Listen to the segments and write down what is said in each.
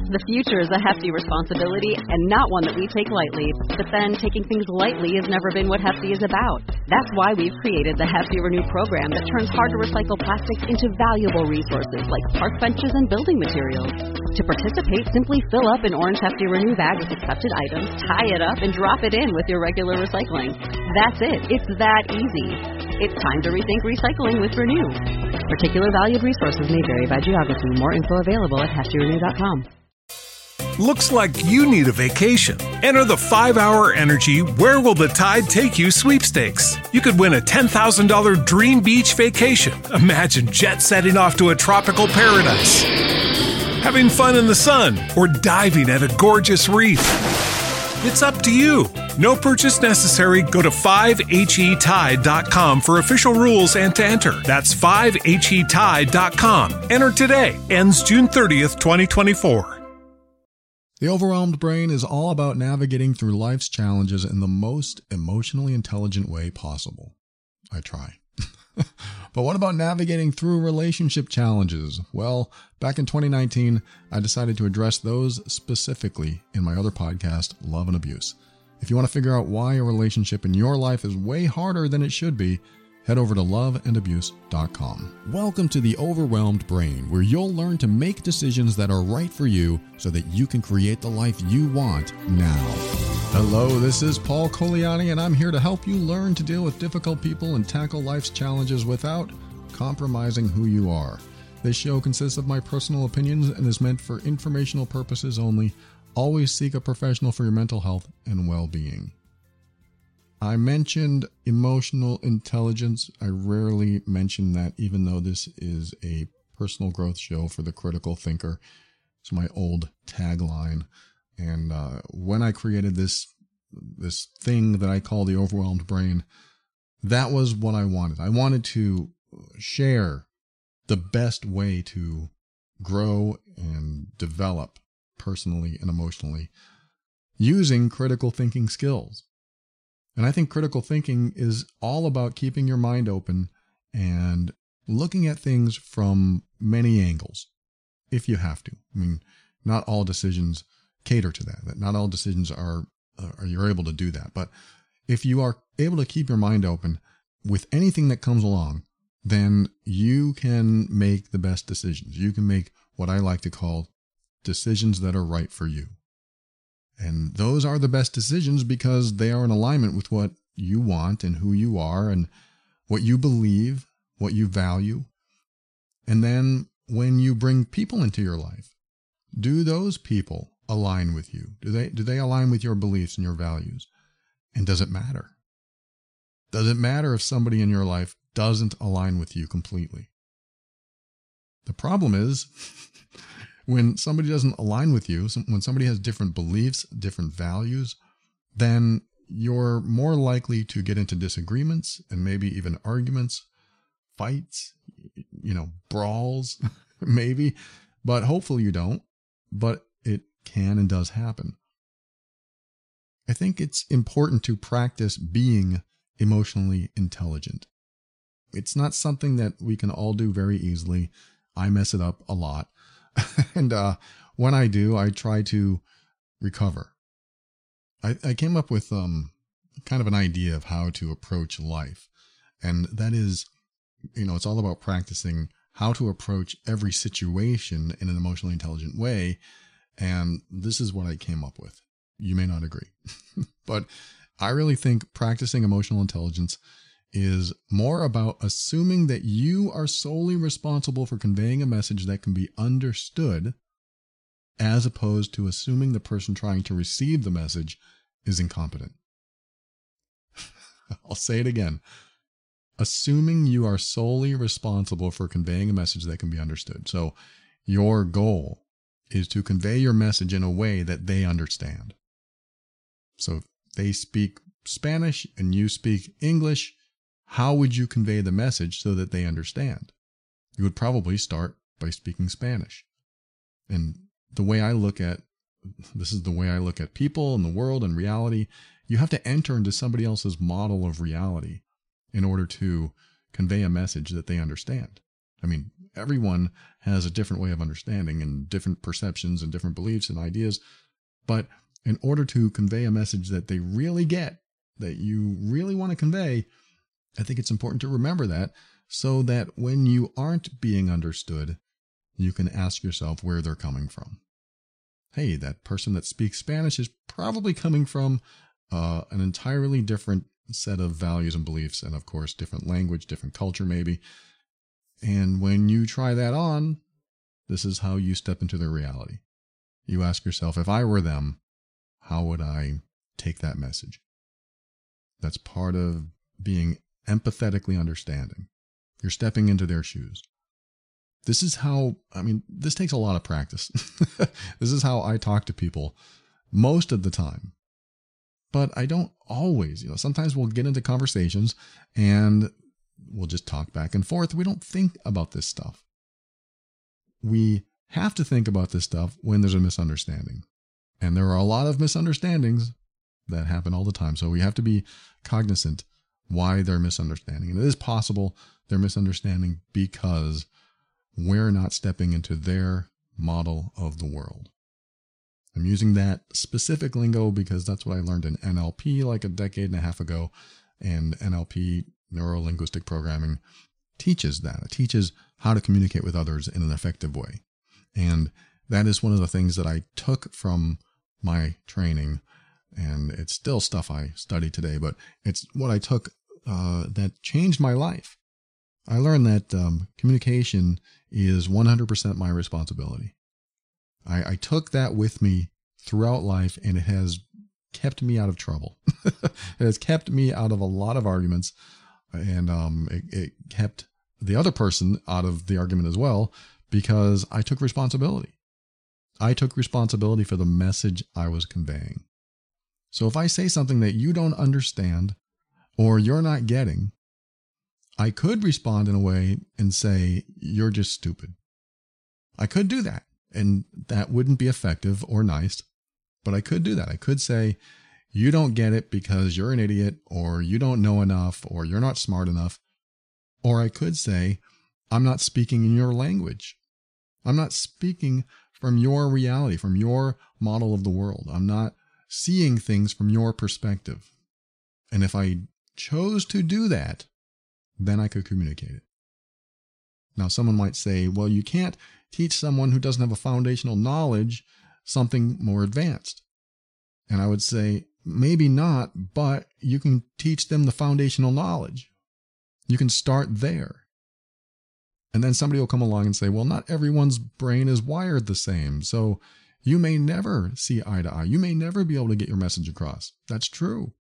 The future is a hefty responsibility and not one that we take lightly. But then taking things lightly has never been what Hefty is about. That's why we've created the Hefty Renew program that turns hard-to-recycle plastics into valuable resources like park benches and building materials. To participate, simply fill up an orange Hefty Renew bag with accepted items, tie it up, and drop it in with your regular recycling. That's it. It's that easy. It's time to rethink recycling with Renew. Particular valued resources may vary by geography. More info available at heftyrenew.com. Looks like you need a vacation. Enter the 5-Hour Energy Where Will the Tide Take You sweepstakes. You could win a $10,000 dream beach vacation. Imagine jet setting off to a tropical paradise, having fun in the sun, or diving at a gorgeous reef. It's up to you. No purchase necessary. Go to 5HETide.com for official rules and to enter. That's 5HETide.com. Enter today. Ends June 30th, 2024. The Overwhelmed Brain is all about navigating through life's challenges in the most emotionally intelligent way possible. I try. But what about navigating through relationship challenges? Well, back in 2019, I decided to address those specifically in my other podcast, Love and Abuse. If you want to figure out why a relationship in your life is way harder than it should be, head over to loveandabuse.com. Welcome to the Overwhelmed Brain, where you'll learn to make decisions that are right for you so that you can create the life you want now. Hello, this is Paul Coliani, and I'm here to help you learn to deal with difficult people and tackle life's challenges without compromising who you are. This show consists of my personal opinions and is meant for informational purposes only. Always seek a professional for your mental health and well-being. I mentioned emotional intelligence. I rarely mention that, even though this is a personal growth show for the critical thinker. It's my old tagline. And when I created this thing that I call the Overwhelmed Brain, that was what I wanted. I wanted to share the best way to grow and develop personally and emotionally using critical thinking skills. And I think critical thinking is all about keeping your mind open and looking at things from many angles, if you have to. I mean, not all decisions cater to that. Not all decisions are you're able to do that. But if you are able to keep your mind open with anything that comes along, then you can make the best decisions. You can make what I like to call decisions that are right for you. And those are the best decisions because they are in alignment with what you want and who you are and what you believe, what you value. And then when you bring people into your life, do those people align with you? Do they align with your beliefs and your values? And does it matter? Does it matter if somebody in your life doesn't align with you completely? The problem is when somebody doesn't align with you, when somebody has different beliefs, different values, then you're more likely to get into disagreements and maybe even arguments, fights, brawls, maybe. But hopefully you don't. But it can and does happen. I think it's important to practice being emotionally intelligent. It's not something that we can all do very easily. I mess it up a lot. And when I do, I try to recover. I came up with kind of an idea of how to approach life. And that is, it's all about practicing how to approach every situation in an emotionally intelligent way. And this is what I came up with. You may not agree. But I really think practicing emotional intelligence is more about assuming that you are solely responsible for conveying a message that can be understood, as opposed to assuming the person trying to receive the message is incompetent. I'll say it again. Assuming you are solely responsible for conveying a message that can be understood. So your goal is to convey your message in a way that they understand. So if they speak Spanish and you speak English, how would you convey the message so that they understand? You would probably start by speaking Spanish. And this is the way I look at people and the world and reality. You have to enter into somebody else's model of reality in order to convey a message that they understand. I mean, everyone has a different way of understanding and different perceptions and different beliefs and ideas. But in order to convey a message that they really get, that you really want to convey, I think it's important to remember that, so that when you aren't being understood, you can ask yourself where they're coming from. Hey, that person that speaks Spanish is probably coming from an entirely different set of values and beliefs, and of course, different language, different culture maybe. And when you try that on, this is how you step into their reality. You ask yourself, if I were them, how would I take that message? That's part of being empathetically understanding. You're stepping into their shoes. This is how, this takes a lot of practice. This is how I talk to people most of the time. But I don't always, sometimes we'll get into conversations and we'll just talk back and forth. We don't think about this stuff. We have to think about this stuff when there's a misunderstanding. And there are a lot of misunderstandings that happen all the time. So we have to be cognizant why they're misunderstanding. And it is possible they're misunderstanding because we're not stepping into their model of the world. I'm using that specific lingo because that's what I learned in NLP like a decade and a half ago. And NLP, neuro-linguistic programming, teaches that. It teaches how to communicate with others in an effective way. And that is one of the things that I took from my training. And it's still stuff I study today, but it's what I took that changed my life. I learned that communication is 100% my responsibility. I took that with me throughout life, and it has kept me out of trouble. It has kept me out of a lot of arguments, and it kept the other person out of the argument as well, because I took responsibility. I took responsibility for the message I was conveying. So if I say something that you don't understand or you're not getting, I could respond in a way and say, you're just stupid. I could do that, and that wouldn't be effective or nice, but I could do that. I could say, you don't get it because you're an idiot, or you don't know enough, or you're not smart enough. Or I could say, I'm not speaking in your language. I'm not speaking from your reality, from your model of the world. I'm not seeing things from your perspective. And if I chose to do that, then I could communicate it. Now, someone might say, well, you can't teach someone who doesn't have a foundational knowledge something more advanced. And I would say, maybe not, but you can teach them the foundational knowledge. You can start there. And then somebody will come along and say, well, not everyone's brain is wired the same. So you may never see eye to eye. You may never be able to get your message across. That's true.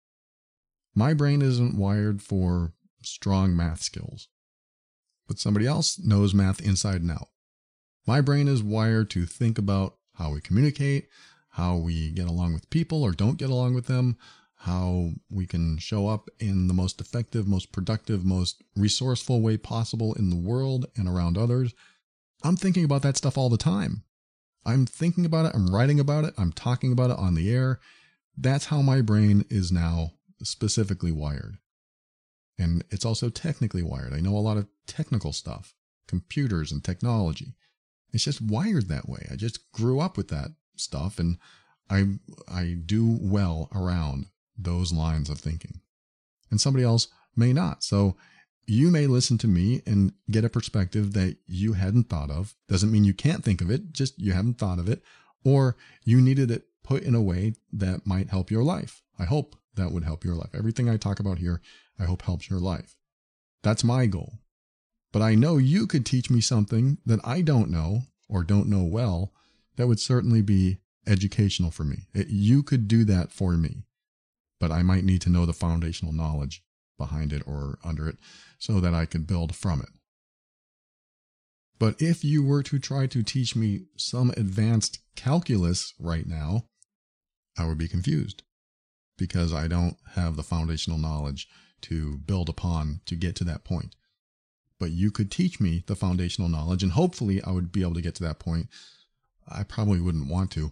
My brain isn't wired for strong math skills, but somebody else knows math inside and out. My brain is wired to think about how we communicate, how we get along with people or don't get along with them, how we can show up in the most effective, most productive, most resourceful way possible in the world and around others. I'm thinking about that stuff all the time. I'm thinking about it, I'm writing about it, I'm talking about it on the air. That's how my brain is now specifically wired. And it's also technically wired. I know a lot of technical stuff, computers and technology. It's just wired that way. I just grew up with that stuff, and I do well around those lines of thinking. And somebody else may not. So you may listen to me and get a perspective that you hadn't thought of. Doesn't mean you can't think of it, just you haven't thought of it, or you needed it put in a way that might help your life. I hope that would help your life. Everything I talk about here, I hope helps your life. That's my goal. But I know you could teach me something that I don't know or don't know well that would certainly be educational for me. You could do that for me, but I might need to know the foundational knowledge behind it or under it so that I could build from it. But if you were to try to teach me some advanced calculus right now, I would be confused because I don't have the foundational knowledge to build upon to get to that point. But you could teach me the foundational knowledge, and hopefully I would be able to get to that point. I probably wouldn't want to,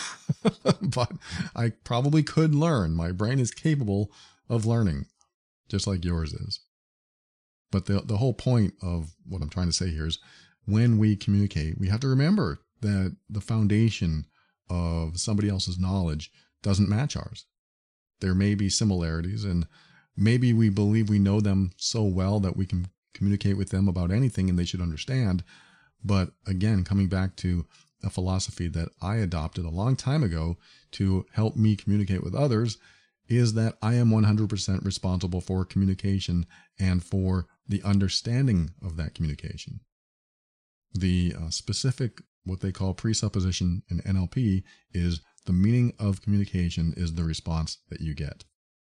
but I probably could learn. My brain is capable of learning, just like yours is. But the whole point of what I'm trying to say here is when we communicate, we have to remember that the foundation of somebody else's knowledge doesn't match ours. There may be similarities, and maybe we believe we know them so well that we can communicate with them about anything and they should understand. But again, coming back to a philosophy that I adopted a long time ago to help me communicate with others is that I am 100% responsible for communication and for the understanding of that communication. The specific, what they call presupposition in NLP, is the meaning of communication is the response that you get.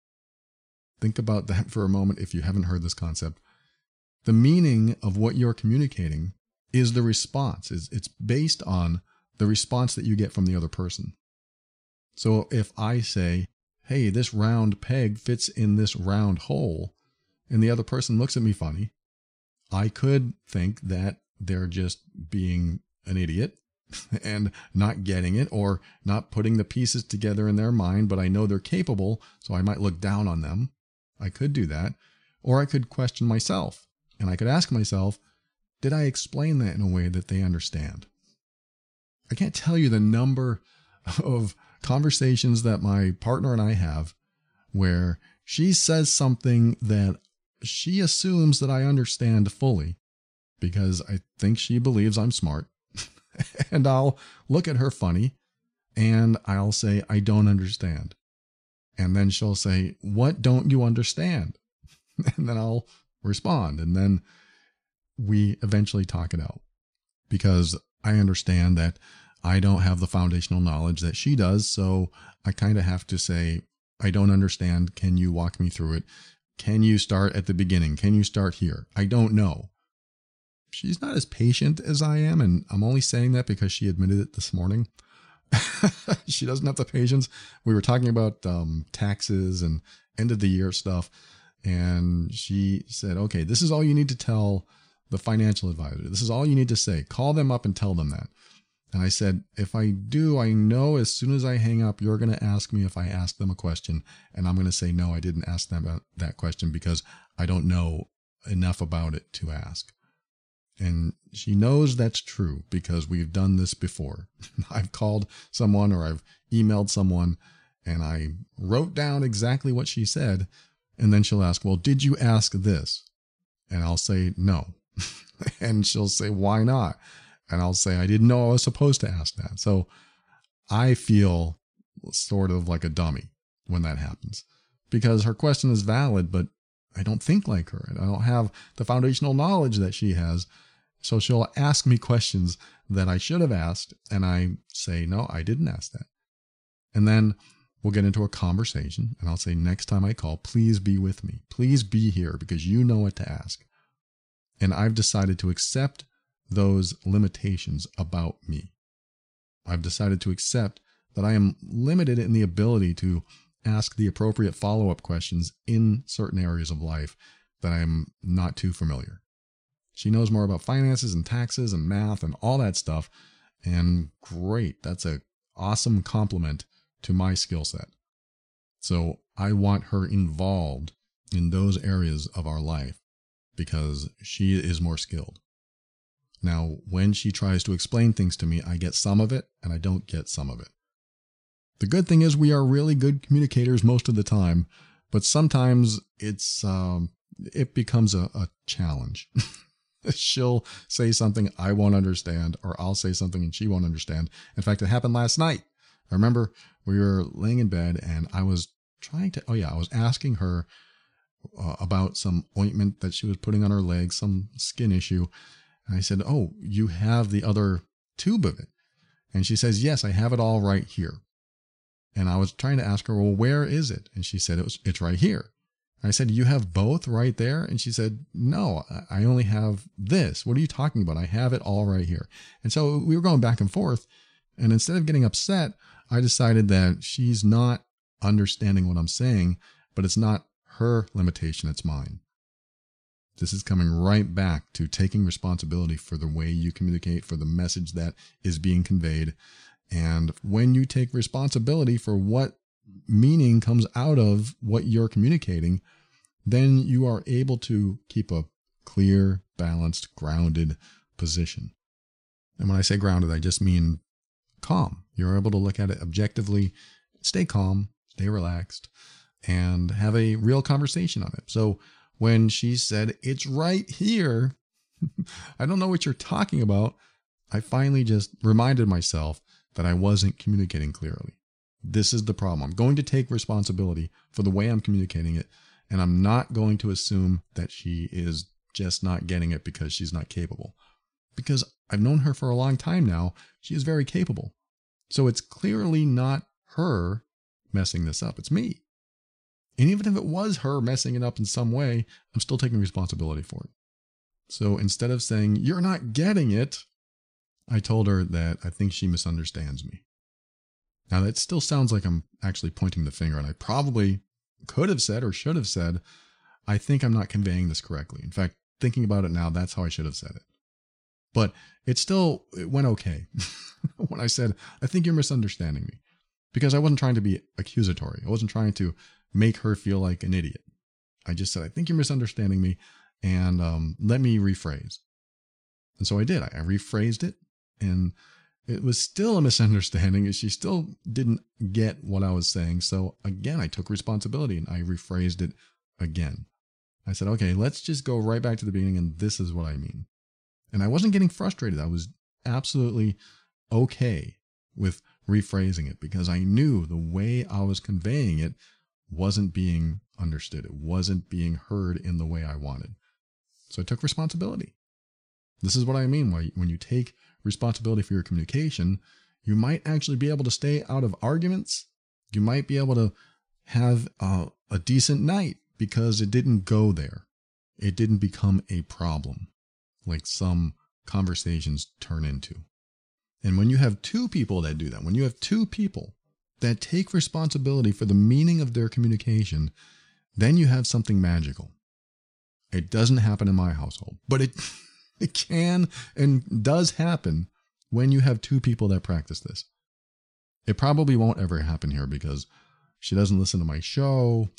Think about that for a moment if you haven't heard this concept. The meaning of what you're communicating is the response. It's based on the response that you get from the other person. So if I say, hey, this round peg fits in this round hole, and the other person looks at me funny, I could think that they're just being an idiot and not getting it or not putting the pieces together in their mind, but I know they're capable, so I might look down on them. I could do that. Or I could question myself, and I could ask myself, did I explain that in a way that they understand? I can't tell you the number of conversations that my partner and I have where she says something that she assumes that I understand fully because I think she believes I'm smart. And I'll look at her funny and I'll say, I don't understand. And then she'll say, what don't you understand? And then I'll respond. And then we eventually talk it out because I understand that I don't have the foundational knowledge that she does. So I kind of have to say, I don't understand. Can you walk me through it? Can you start at the beginning? Can you start here? I don't know. She's not as patient as I am. And I'm only saying that because she admitted it this morning. She doesn't have the patience. We were talking about taxes and end of the year stuff. And she said, okay, this is all you need to tell the financial advisor. This is all you need to say. Call them up and tell them that. And I said, if I do, I know as soon as I hang up, you're going to ask me if I asked them a question. And I'm going to say, no, I didn't ask them that question because I don't know enough about it to ask. And she knows that's true because we've done this before. I've called someone or I've emailed someone and I wrote down exactly what she said. And then she'll ask, well, did you ask this? And I'll say, no. And she'll say, why not? And I'll say, I didn't know I was supposed to ask that. So I feel sort of like a dummy when that happens because her question is valid, but I don't think like her. I don't have the foundational knowledge that she has. So she'll ask me questions that I should have asked. And I say, no, I didn't ask that. And then we'll get into a conversation and I'll say, next time I call, please be with me. Please be here because you know what to ask. And I've decided to accept those limitations about me. I've decided to accept that I am limited in the ability to ask the appropriate follow-up questions in certain areas of life that I'm not too familiar. She knows more about finances and taxes and math and all that stuff. And great, that's an awesome compliment to my skill set. So I want her involved in those areas of our life because she is more skilled. Now, when she tries to explain things to me, I get some of it and I don't get some of it. The good thing is we are really good communicators most of the time, but sometimes it becomes a challenge. She'll say something I won't understand, or I'll say something and she won't understand. In fact, it happened last night. I remember we were laying in bed and I was I was asking her about some ointment that she was putting on her legs, some skin issue. And I said, oh, you have the other tube of it. And she says, yes, I have it all right here. And I was trying to ask her, well, where is it? And she said, it's right here. I said, you have both right there? And she said, no, I only have this. What are you talking about? I have it all right here. And so we were going back and forth. And instead of getting upset, I decided that she's not understanding what I'm saying, but it's not her limitation, it's mine. This is coming right back to taking responsibility for the way you communicate, for the message that is being conveyed. And when you take responsibility for what meaning comes out of what you're communicating, then you are able to keep a clear, balanced, grounded position. And when I say grounded, I just mean calm. You're able to look at it objectively, stay calm, stay relaxed, and have a real conversation on it. So when she said, "It's right here," I don't know what you're talking about, I finally just reminded myself that I wasn't communicating clearly. This is the problem. I'm going to take responsibility for the way I'm communicating it, and I'm not going to assume that she is just not getting it because she's not capable. Because I've known her for a long time now, she is very capable. So it's clearly not her messing this up, it's me. And even if it was her messing it up in some way, I'm still taking responsibility for it. So instead of saying, "You're not getting it," I told her that I think she misunderstands me. Now that still sounds like I'm actually pointing the finger, and I probably could have said or should have said, "I think I'm not conveying this correctly." In fact, thinking about it now, that's how I should have said it. But it went okay when I said, "I think you're misunderstanding me," because I wasn't trying to be accusatory. I wasn't trying to make her feel like an idiot. I just said, "I think you're misunderstanding me, and let me rephrase." And so I did. I rephrased it, and it was still a misunderstanding, and she still didn't get what I was saying. So again, I took responsibility and I rephrased it again. I said, "Okay, let's just go right back to the beginning, and this is what I mean." And I wasn't getting frustrated. I was absolutely okay with rephrasing it because I knew the way I was conveying it wasn't being understood. It wasn't being heard in the way I wanted. So I took responsibility. This is what I mean. When you take responsibility for your communication, you might actually be able to stay out of arguments. You might be able to have a decent night because it didn't go there. It didn't become a problem like some conversations turn into. And when you have two people that do that, when you have two people that take responsibility for the meaning of their communication, then you have something magical. It doesn't happen in my household, but it can and does happen when you have two people that practice this. It probably won't ever happen here because she doesn't listen to my show.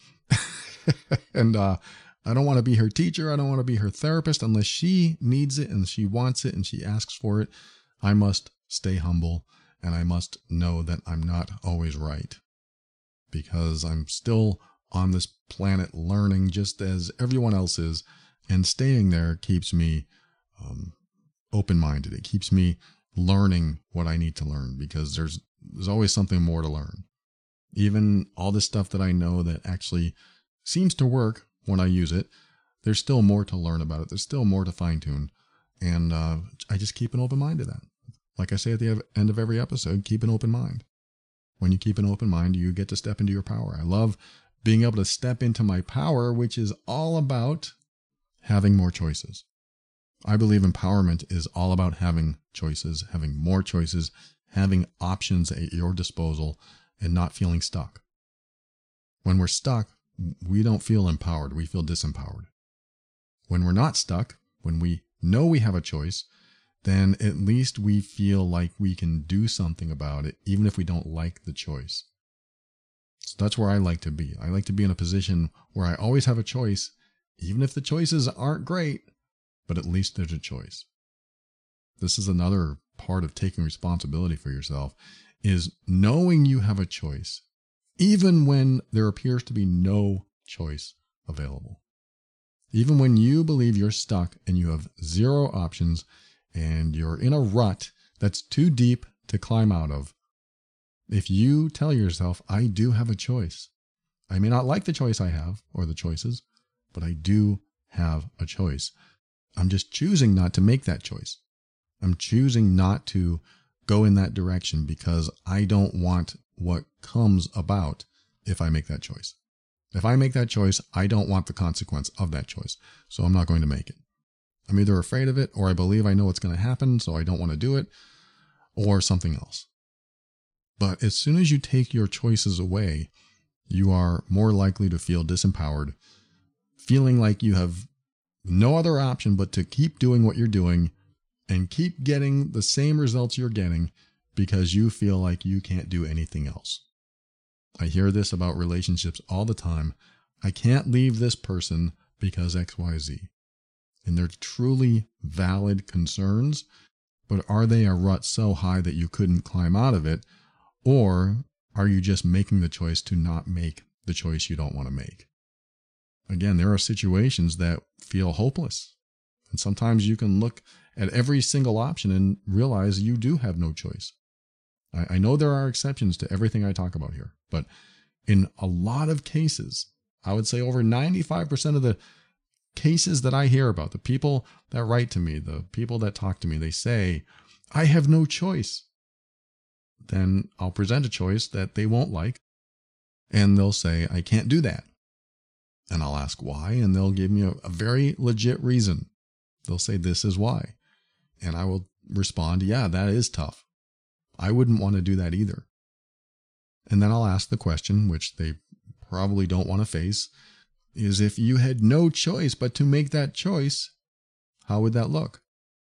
And I don't want to be her teacher. I don't want to be her therapist unless she needs it and she wants it and she asks for it. I must stay humble and I must know that I'm not always right because I'm still on this planet learning just as everyone else is. And staying there keeps me open-minded. It keeps me learning what I need to learn because there's always something more to learn. Even all this stuff that I know that actually seems to work when I use it, there's still more to learn about it. There's still more to fine-tune. And I just keep an open mind to that. Like I say at the end of every episode, keep an open mind. When you keep an open mind, you get to step into your power. I love being able to step into my power, which is all about having more choices. I believe empowerment is all about having choices, having more choices, having options at your disposal, and not feeling stuck. When we're stuck, we don't feel empowered. We feel disempowered. When we're not stuck, when we know we have a choice, then at least we feel like we can do something about it, even if we don't like the choice. So that's where I like to be. I like to be in a position where I always have a choice, even if the choices aren't great, but at least there's a choice. This is another part of taking responsibility for yourself, is knowing you have a choice, even when there appears to be no choice available. Even when you believe you're stuck and you have zero options and you're in a rut that's too deep to climb out of, if you tell yourself, I do have a choice. I may not like the choice I have or the choices, but I do have a choice. I'm just choosing not to make that choice. I'm choosing not to go in that direction because I don't want what comes about if I make that choice. If I make that choice, I don't want the consequence of that choice, so I'm not going to make it. I'm either afraid of it or I believe I know what's going to happen, so I don't want to do it, or something else. But as soon as you take your choices away, you are more likely to feel disempowered, feeling like you have no other option but to keep doing what you're doing and keep getting the same results you're getting because you feel like you can't do anything else. I hear this about relationships all the time. I can't leave this person because XYZ. and they're truly valid concerns, but are they a rut so high that you couldn't climb out of it? Or are you just making the choice to not make the choice you don't want to make? Again, there are situations that feel hopeless. And sometimes you can look at every single option and realize you do have no choice. I know there are exceptions to everything I talk about here, but in a lot of cases, I would say over 95% of the cases that I hear about, the people that write to me, the people that talk to me, they say, I have no choice. Then I'll present a choice that they won't like, and they'll say, I can't do that. And I'll ask why, and they'll give me a very legit reason. They'll say, this is why. And I will respond, yeah, that is tough. I wouldn't want to do that either. And then I'll ask the question, which they probably don't want to face, is if you had no choice but to make that choice, how would that look?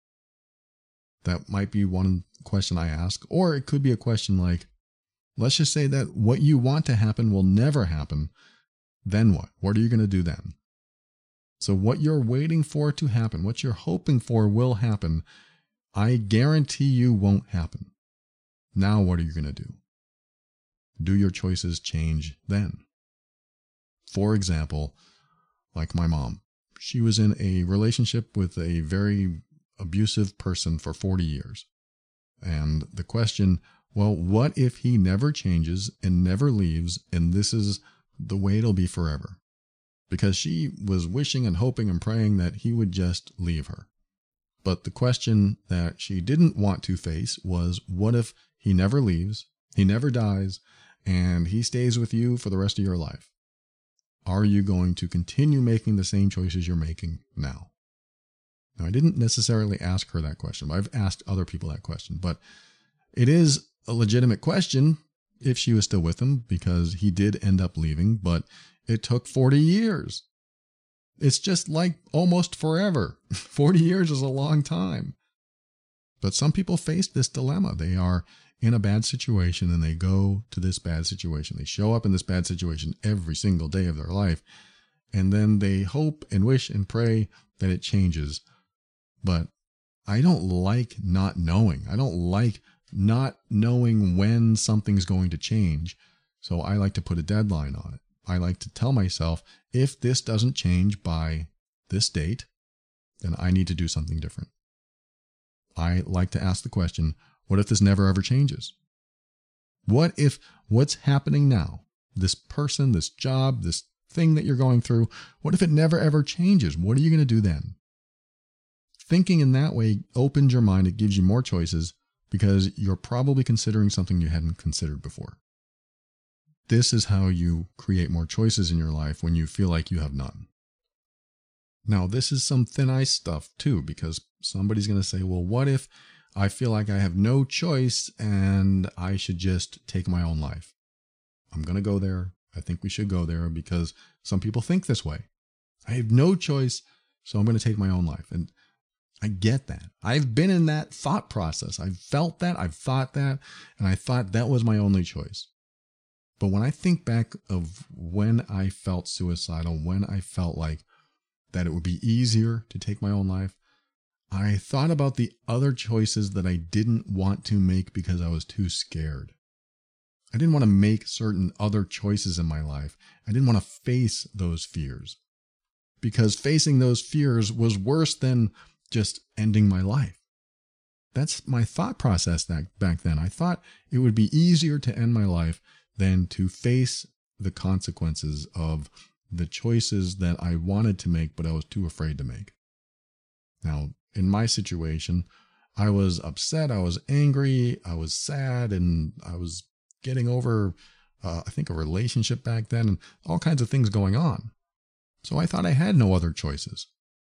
That might be one question I ask. Or it could be a question like, let's just say that what you want to happen will never happen. Then what? What are you going to do then? So what you're waiting for to happen, what you're hoping for will happen, I guarantee you won't happen. Now what are you going to do? Do your choices change then? For example, like my mom, she was in a relationship with a very abusive person for 40 years. And the question, well, what if he never changes and never leaves, and this is the way it'll be forever? Because she was wishing and hoping and praying that he would just leave her. But the question that she didn't want to face was, what if he never leaves, he never dies, and he stays with you for the rest of your life? Are you going to continue making the same choices you're making now? Now, I didn't necessarily ask her that question, but I've asked other people that question. But it is a legitimate question if she was still with him, because he did end up leaving, but it took 40 years. It's just like almost forever. 40 years is a long time. But some people face this dilemma. They are in a bad situation and they go to this bad situation. They show up in this bad situation every single day of their life. And then they hope and wish and pray that it changes. But I don't like not knowing. I don't like not knowing when something's going to change. So I like to put a deadline on it. I like to tell myself, if this doesn't change by this date, then I need to do something different. I like to ask the question, what if this never ever changes? What if what's happening now, this person, this job, this thing that you're going through, what if it never ever changes? What are you going to do then? Thinking in that way opens your mind. It gives you more choices because you're probably considering something you hadn't considered before. This is how you create more choices in your life when you feel like you have none. Now, this is some thin ice stuff too, because somebody's going to say, well, what if I feel like I have no choice and I should just take my own life? I'm going to go there. I think we should go there because some people think this way. I have no choice, so I'm going to take my own life. And I get that. I've been in that thought process. I've felt that. I've thought that. And I thought that was my only choice. But when I think back of when I felt suicidal, when I felt like that it would be easier to take my own life, I thought about the other choices that I didn't want to make because I was too scared. I didn't want to make certain other choices in my life. I didn't want to face those fears because facing those fears was worse than just ending my life. That's my thought process back then. I thought it would be easier to end my life than to face the consequences of the choices that I wanted to make, but I was too afraid to make. Now, in my situation, I was upset, I was angry, I was sad, and I was getting over, I think, a relationship back then, and all kinds of things going on. So I thought I had no other choices.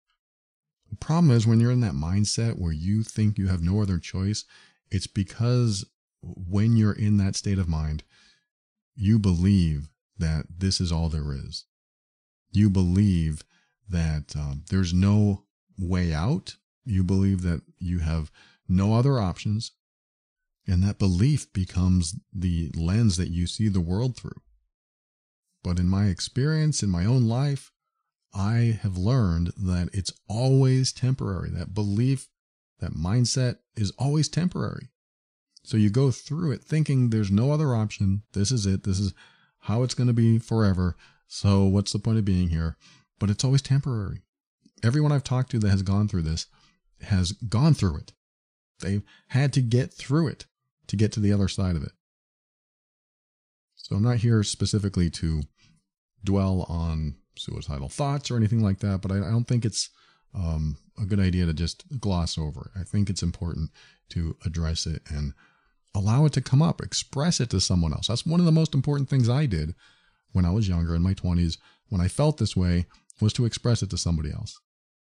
The problem is when you're in that mindset where you think you have no other choice, it's because when you're in that state of mind, you believe that this is all there is. You believe that there's no way out. You believe that you have no other options. And that belief becomes the lens that you see the world through. But in my experience, in my own life, I have learned that it's always temporary. That belief, that mindset is always temporary. So you go through it thinking there's no other option. This is it. This is how it's going to be forever. So what's the point of being here? But it's always temporary. Everyone I've talked to that has gone through this has gone through it. They've had to get through it to get to the other side of it. So I'm not here specifically to dwell on suicidal thoughts or anything like that, but I don't think it's a good idea to just gloss over it. I think it's important to address it and allow it to come up, express it to someone else. That's one of the most important things I did when I was younger, in my 20s, when I felt this way, was to express it to somebody else.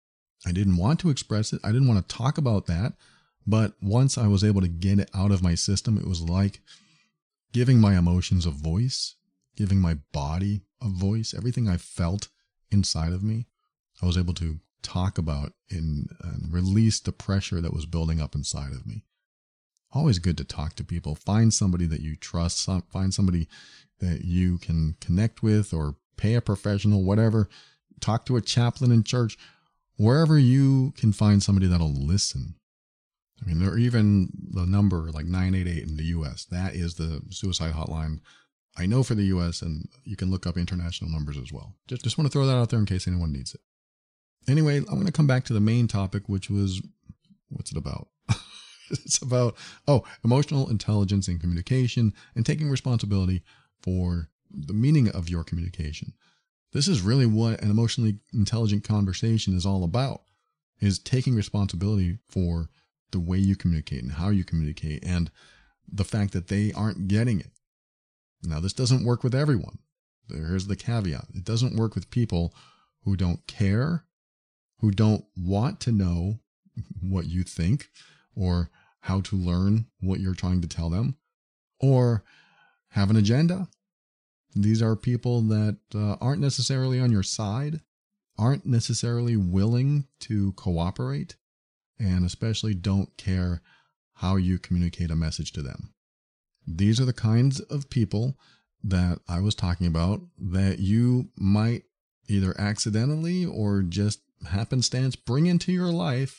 I didn't want to express it. I didn't want to talk about that. But once I was able to get it out of my system, it was like giving my emotions a voice, giving my body a voice. Everything I felt inside of me, I was able to talk about and release the pressure that was building up inside of me. Always good to talk to people. Find somebody that you trust. Find somebody that you can connect with, or pay a professional, whatever. Talk to a chaplain in church. Wherever you can find somebody that'll listen. I mean, there are even the number like 988 in the U.S. That is the suicide hotline. I know for the U.S., and you can look up international numbers as well. Just want to throw that out there in case anyone needs it. Anyway, I'm going to come back to the main topic, which was, what's it about? It's about, emotional intelligence and communication, and taking responsibility for the meaning of your communication. This is really what an emotionally intelligent conversation is all about, is taking responsibility for the way you communicate and how you communicate, and the fact that they aren't getting it. Now, this doesn't work with everyone. Here's the caveat. It doesn't work with people who don't care, who don't want to know what you think or how to learn what you're trying to tell them, or have an agenda. These are people that aren't necessarily on your side, aren't necessarily willing to cooperate, and especially don't care how you communicate a message to them. These are the kinds of people that I was talking about that you might either accidentally or just happenstance bring into your life,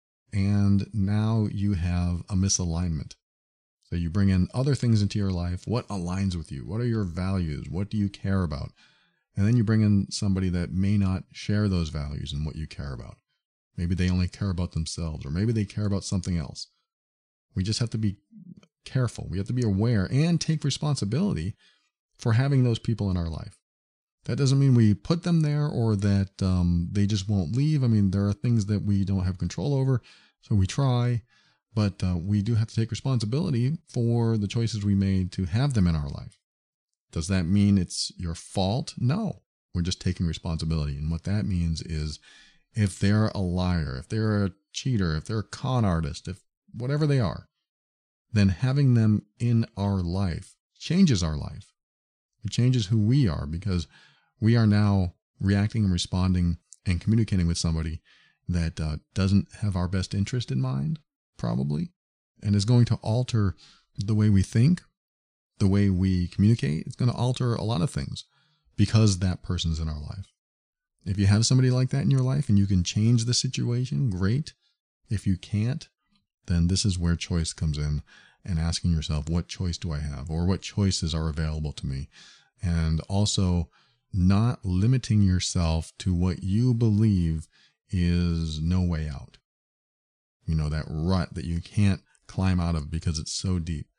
and now you have a misalignment. So you bring in other things into your life. What aligns with you? What are your values? What do you care about? And then you bring in somebody that may not share those values and what you care about. Maybe they only care about themselves, or maybe they care about something else. We just have to be careful. We have to be aware and take responsibility for having those people in our life. That doesn't mean we put them there or that they just won't leave. I mean, there are things that we don't have control over, so we try. But we do have to take responsibility for the choices we made to have them in our life. Does that mean it's your fault? No. We're just taking responsibility. And what that means is, if they're a liar, if they're a cheater, if they're a con artist, if whatever they are, then having them in our life changes our life. It changes who we are, because we are now reacting and responding and communicating with somebody that doesn't have our best interest in mind, probably, and is going to alter the way we think, the way we communicate. It's going to alter a lot of things because that person's in our life. If you have somebody like that in your life and you can change the situation, great. If you can't, then this is where choice comes in, and asking yourself, what choice do I have, or what choices are available to me? And also not limiting yourself to what you believe is no way out. You know, that rut that you can't climb out of because it's so deep.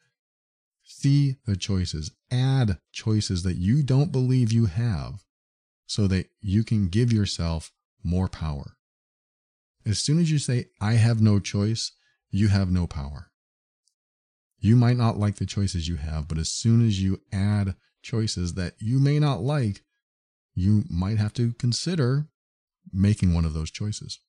See the choices. Add choices that you don't believe you have, so that you can give yourself more power. As soon as you say, I have no choice, you have no power. You might not like the choices you have, but as soon as you add choices that you may not like, you might have to consider making one of those choices.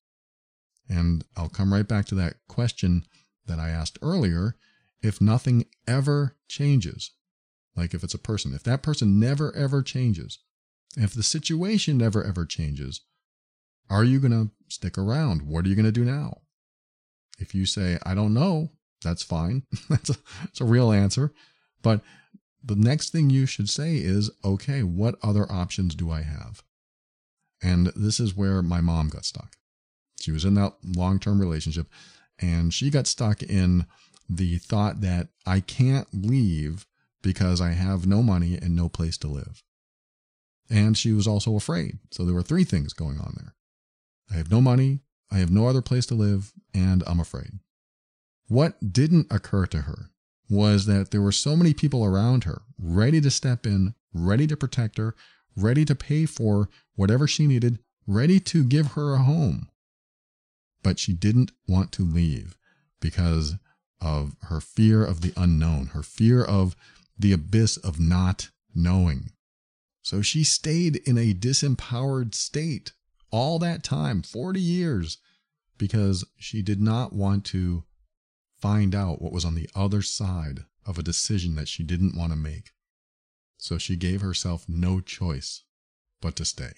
And I'll come right back to that question that I asked earlier. If nothing ever changes, like if it's a person, if that person never ever changes, if the situation never ever changes, are you going to stick around? What are you going to do now? If you say, I don't know, that's fine. That's a real answer. But the next thing you should say is, okay, what other options do I have? And this is where my mom got stuck. She was in that long-term relationship, and she got stuck in the thought that I can't leave because I have no money and no place to live. And she was also afraid. So there were three things going on there. I have no money, I have no other place to live, and I'm afraid. What didn't occur to her was that there were so many people around her ready to step in, ready to protect her, ready to pay for whatever she needed, ready to give her a home. But she didn't want to leave because of her fear of the unknown, her fear of the abyss of not knowing. So she stayed in a disempowered state all that time, 40 years, because she did not want to find out what was on the other side of a decision that she didn't want to make. So she gave herself no choice but to stay.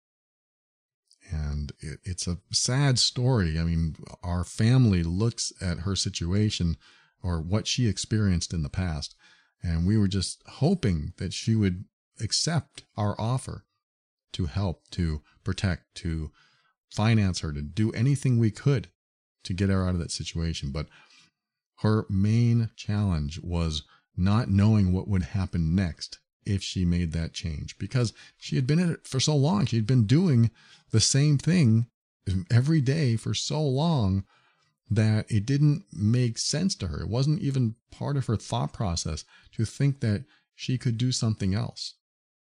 And it's a sad story. I mean, our family looks at her situation or what she experienced in the past, and we were just hoping that she would accept our offer to help, to protect, to finance her, to do anything we could to get her out of that situation. But her main challenge was not knowing what would happen next if she made that change, because she had been in it for so long. She had been doing the same thing every day for so long that it didn't make sense to her. It wasn't even part of her thought process to think that she could do something else.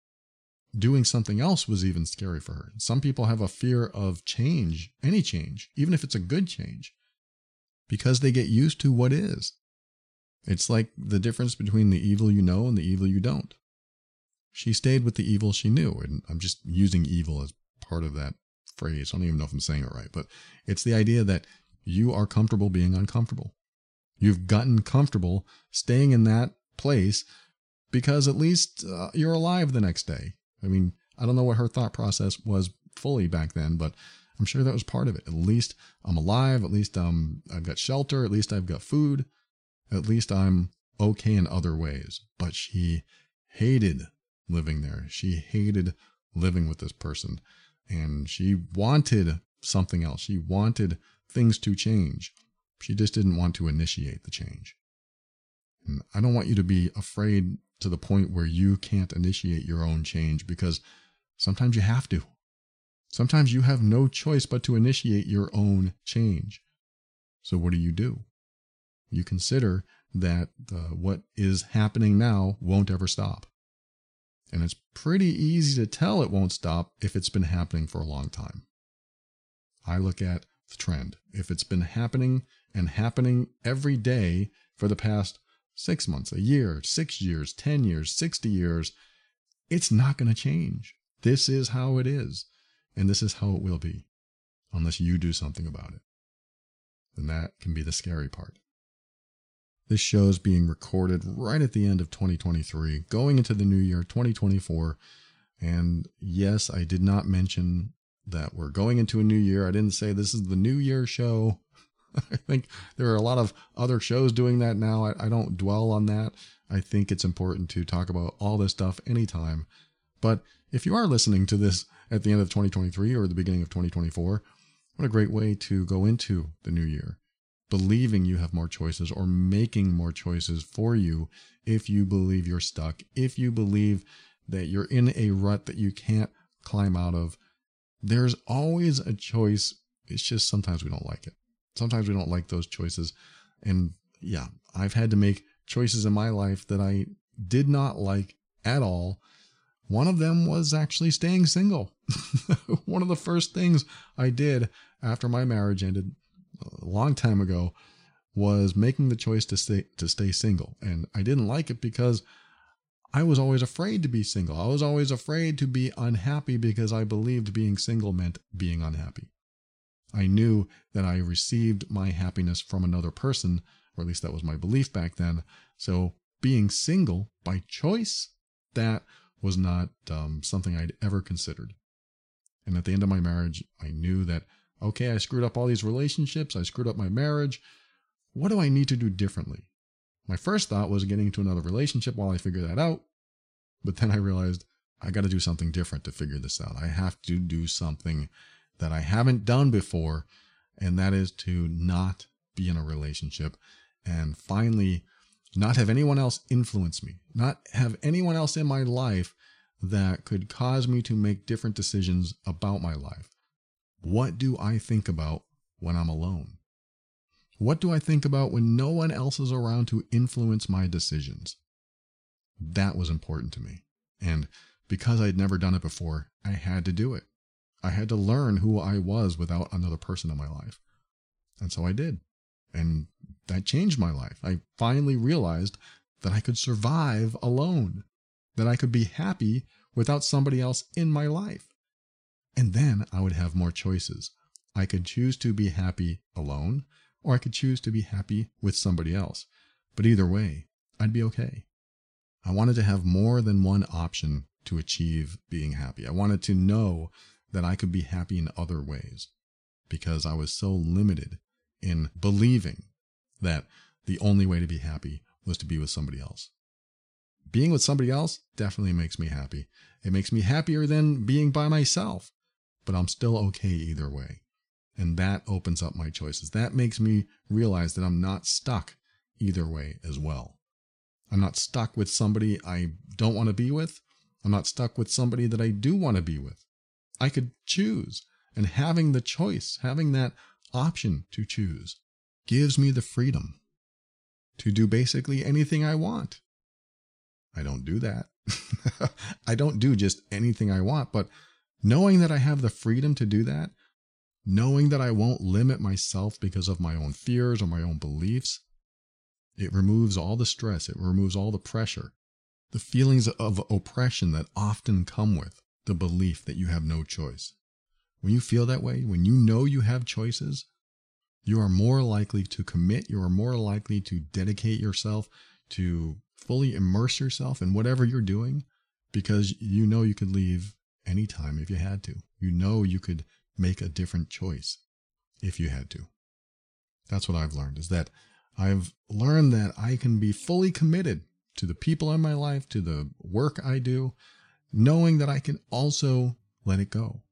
Doing something else was even scary for her. Some people have a fear of change, any change, even if it's a good change, because they get used to what is. It's like the difference between the evil you know and the evil you don't. She stayed with the evil she knew, and I'm just using evil as part of that phrase. I don't even know if I'm saying it right, but it's the idea that you are comfortable being uncomfortable. You've gotten comfortable staying in that place because at least you're alive the next day. I mean, I don't know what her thought process was fully back then, but I'm sure that was part of it. At least I'm alive. At least I've got shelter. At least I've got food. At least I'm okay in other ways. But she hated living there. She hated living with this person. And she wanted something else. She wanted things to change. She just didn't want to initiate the change. And I don't want you to be afraid to the point where you can't initiate your own change, because sometimes you have to. Sometimes you have no choice but to initiate your own change. So what do? You consider that what is happening now won't ever stop. And it's pretty easy to tell it won't stop if it's been happening for a long time. I look at the trend. If it's been happening and happening every day for the past 6 months, a year, 6 years, 10 years, 60 years, it's not going to change. This is how it is. And this is how it will be, unless you do something about it. And that can be the scary part. This show is being recorded right at the end of 2023, going into the new year, 2024. And yes, I did not mention that we're going into a new year. I didn't say this is the New Year show. I think there are a lot of other shows doing that now. I don't dwell on that. I think it's important to talk about all this stuff anytime. But if you are listening to this at the end of 2023 or the beginning of 2024, what a great way to go into the new year, believing you have more choices or making more choices for you if you believe you're stuck, if you believe that you're in a rut that you can't climb out of. There's always a choice. It's just sometimes we don't like it. Sometimes we don't like those choices. And yeah, I've had to make choices in my life that I did not like at all. One of them was actually staying single. One of the first things I did after my marriage ended a long time ago was making the choice to stay single. And I didn't like it because I was always afraid to be single. I was always afraid to be unhappy because I believed being single meant being unhappy. I knew that I received my happiness from another person, or at least that was my belief back then. So being single by choice, that was not something I'd ever considered. And at the end of my marriage, I knew that, okay, I screwed up all these relationships. I screwed up my marriage. What do I need to do differently? My first thought was getting into another relationship while I figured that out. But then I realized I got to do something different to figure this out. I have to do something that I haven't done before, and that is to not be in a relationship and finally not have anyone else influence me, not have anyone else in my life that could cause me to make different decisions about my life. What do I think about when I'm alone? What do I think about when no one else is around to influence my decisions? That was important to me. And because I'd never done it before, I had to do it. I had to learn who I was without another person in my life. And so I did. And that changed my life. I finally realized that I could survive alone, that I could be happy without somebody else in my life. And then I would have more choices. I could choose to be happy alone, or I could choose to be happy with somebody else. But either way, I'd be okay. I wanted to have more than one option to achieve being happy. I wanted to know that I could be happy in other ways, because I was so limited in believing that the only way to be happy was to be with somebody else. Being with somebody else definitely makes me happy. It makes me happier than being by myself, but I'm still okay either way. And that opens up my choices. That makes me realize that I'm not stuck either way as well. I'm not stuck with somebody I don't want to be with. I'm not stuck with somebody that I do want to be with. I could choose, and having the choice, having that option to choose, gives me the freedom to do basically anything I want. I don't do that. I don't do just anything I want, but knowing that I have the freedom to do that, knowing that I won't limit myself because of my own fears or my own beliefs, it removes all the stress. It removes all the pressure, the feelings of oppression that often come with the belief that you have no choice. When you feel that way, when you know you have choices, you are more likely to commit. You are more likely to dedicate yourself, to fully immerse yourself in whatever you're doing, because you know you could leave anytime if you had to. You know you could make a different choice if you had to. That's what I've learned, is that I've learned that I can be fully committed to the people in my life, to the work I do, knowing that I can also let it go.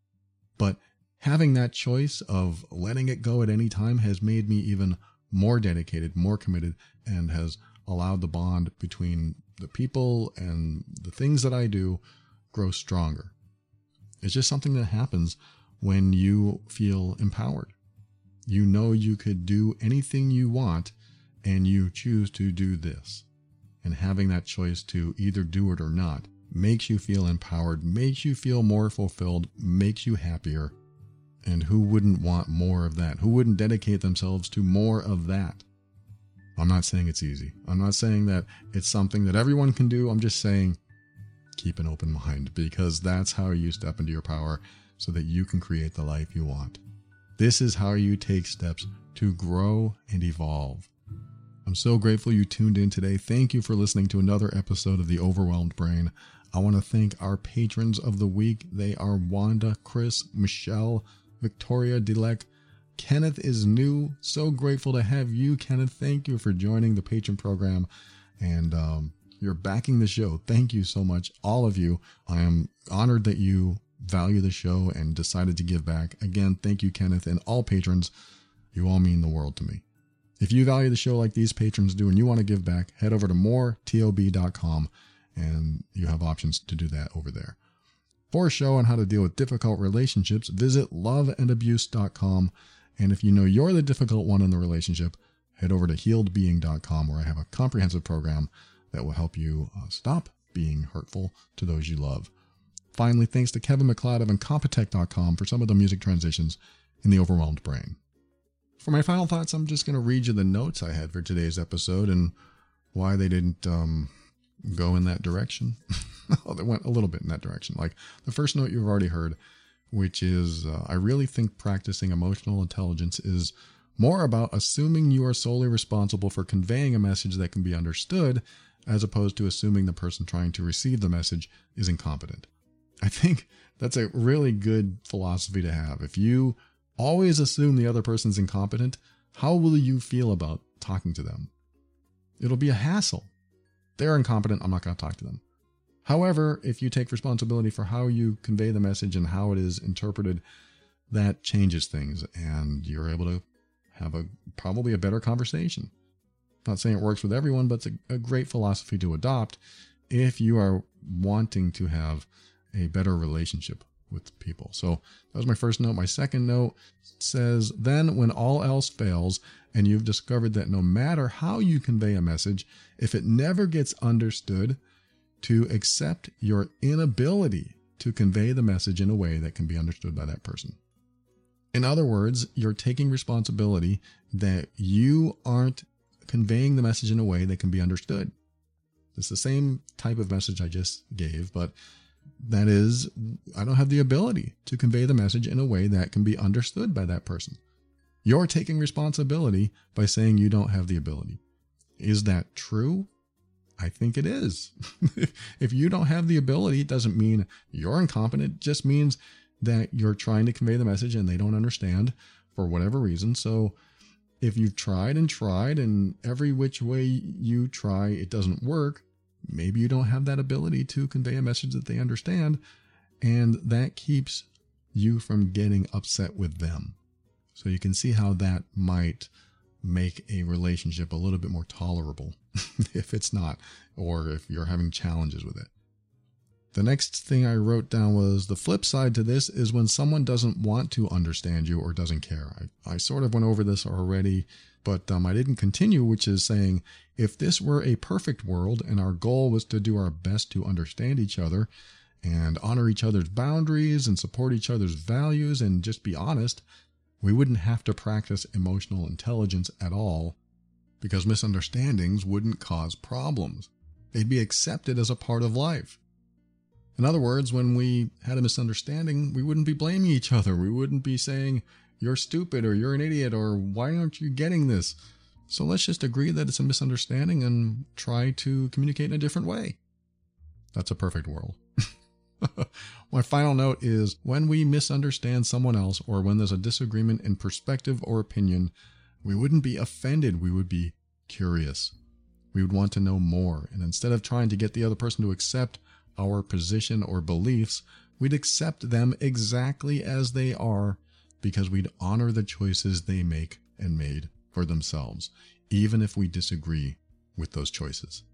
But having that choice of letting it go at any time has made me even more dedicated, more committed, and has allowed the bond between the people and the things that I do grow stronger. It's just something that happens when you feel empowered. You know you could do anything you want, and you choose to do this. And having that choice to either do it or not makes you feel empowered, makes you feel more fulfilled, makes you happier. And who wouldn't want more of that? Who wouldn't dedicate themselves to more of that? I'm not saying it's easy. I'm not saying that it's something that everyone can do. I'm just saying keep an open mind, because that's how you step into your power so that you can create the life you want. This is how you take steps to grow and evolve. I'm so grateful you tuned in today. Thank you for listening to another episode of The Overwhelmed Brain. I want to thank our patrons of the week. They are Wanda, Chris, Michelle, Victoria, Dilek. Kenneth is new. So grateful to have you, Kenneth. Thank you for joining the patron program, and you're backing the show. Thank you so much, all of you. I am honored that you value the show and decided to give back. Again, thank you, Kenneth, and all patrons. You all mean the world to me. If you value the show like these patrons do and you want to give back, head over to moretob.com, and you have options to do that over there. For a show on how to deal with difficult relationships, visit loveandabuse.com. And if you know you're the difficult one in the relationship, head over to healedbeing.com, where I have a comprehensive program that will help you stop being hurtful to those you love. Finally, thanks to Kevin McLeod of Incompetech.com for some of the music transitions in The Overwhelmed Brain. For my final thoughts, I'm just going to read you the notes I had for today's episode and why they didn't go in that direction. Well, they went a little bit in that direction. Like the first note you've already heard, which is, I really think practicing emotional intelligence is more about assuming you are solely responsible for conveying a message that can be understood, as opposed to assuming the person trying to receive the message is incompetent. I think that's a really good philosophy to have. If you always assume the other person's incompetent, how will you feel about talking to them? It'll be a hassle. They're incompetent. I'm not going to talk to them. However, if you take responsibility for how you convey the message and how it is interpreted, that changes things and you're able to have probably a better conversation. Not saying it works with everyone, but it's a great philosophy to adopt if you are wanting to have a better relationship with people. So that was my first note. My second note says, then when all else fails and you've discovered that no matter how you convey a message, if it never gets understood, to accept your inability to convey the message in a way that can be understood by that person. In other words, you're taking responsibility that you aren't conveying the message in a way that can be understood. It's the same type of message I just gave, but that is, I don't have the ability to convey the message in a way that can be understood by that person. You're taking responsibility by saying you don't have the ability. Is that true? I think it is. If you don't have the ability, it doesn't mean you're incompetent. It just means that you're trying to convey the message and they don't understand for whatever reason. So if you've tried and every which way you try, it doesn't work, maybe you don't have that ability to convey a message that they understand, and that keeps you from getting upset with them. So you can see how that might make a relationship a little bit more tolerable if it's not, or if you're having challenges with it. The next thing I wrote down was the flip side to this is when someone doesn't want to understand you or doesn't care. I sort of went over this already, but I didn't continue, which is saying if this were a perfect world and our goal was to do our best to understand each other and honor each other's boundaries and support each other's values and just be honest, we wouldn't have to practice emotional intelligence at all because misunderstandings wouldn't cause problems. They'd be accepted as a part of life. In other words, when we had a misunderstanding, we wouldn't be blaming each other. We wouldn't be saying, you're stupid or you're an idiot or why aren't you getting this? So let's just agree that it's a misunderstanding and try to communicate in a different way. That's a perfect world. My final note is when we misunderstand someone else or when there's a disagreement in perspective or opinion, we wouldn't be offended. We would be curious. We would want to know more. And instead of trying to get the other person to accept our position or beliefs, we'd accept them exactly as they are because we'd honor the choices they make and made for themselves, even if we disagree with those choices.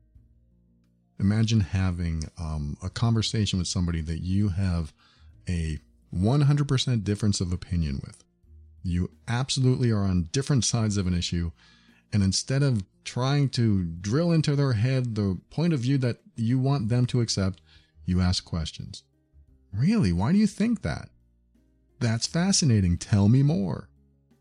Imagine having a conversation with somebody that you have a 100% difference of opinion with. You absolutely are on different sides of an issue, and instead of trying to drill into their head the point of view that you want them to accept, you ask questions. Really? Why do you think that? That's fascinating. Tell me more.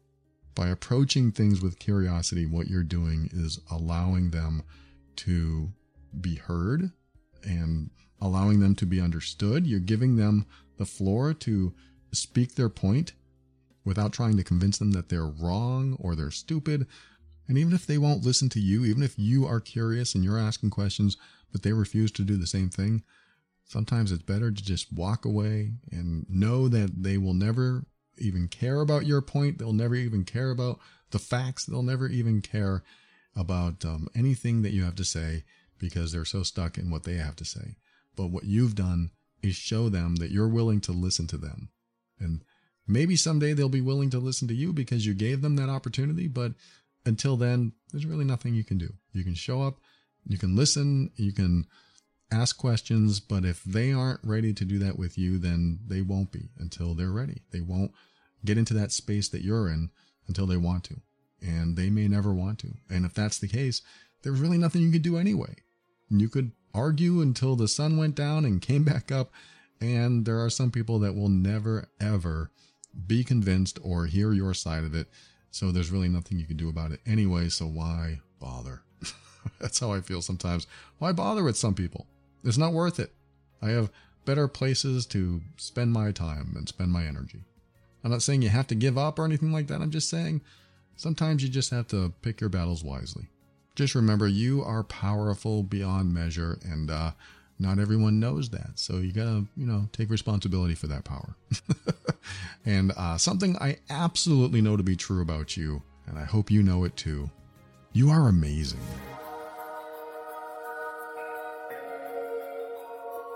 By approaching things with curiosity, what you're doing is allowing them to be heard and allowing them to be understood. You're giving them the floor to speak their point without trying to convince them that they're wrong or they're stupid. And even if they won't listen to you, even if you are curious and you're asking questions, but they refuse to do the same thing, sometimes it's better to just walk away and know that they will never even care about your point. They'll never even care about the facts. They'll never even care about anything that you have to say because they're so stuck in what they have to say. But what you've done is show them that you're willing to listen to them. And maybe someday they'll be willing to listen to you because you gave them that opportunity. But until then, there's really nothing you can do. You can show up, you can listen, you can ask questions, but if they aren't ready to do that with you, then they won't be until they're ready. They won't get into that space that you're in until they want to. And they may never want to. And if that's the case, there's really nothing you can do anyway. You could argue until the sun went down and came back up. And there are some people that will never, ever be convinced or hear your side of it. So there's really nothing you can do about it anyway. So why bother? That's how I feel sometimes. Why bother with some people? It's not worth it. I have better places to spend my time and spend my energy. I'm not saying you have to give up or anything like that. I'm just saying sometimes you just have to pick your battles wisely. Just remember, you are powerful beyond measure, and not everyone knows that. So you gotta, take responsibility for that power. And something I absolutely know to be true about you, and I hope you know it too. You are amazing.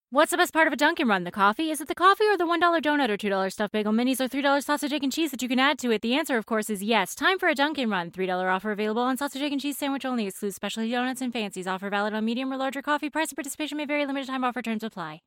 What's the best part of a Dunkin' Run? The coffee? Is it the coffee or the $1 donut or $2 stuffed bagel minis or $3 sausage, egg, and cheese that you can add to it? The answer, of course, is yes. Time for a Dunkin' Run. $3 offer available on sausage, egg, and cheese sandwich only. Excludes specialty donuts and fancies. Offer valid on medium or larger coffee. Price and participation may vary. Limited time offer. Terms apply.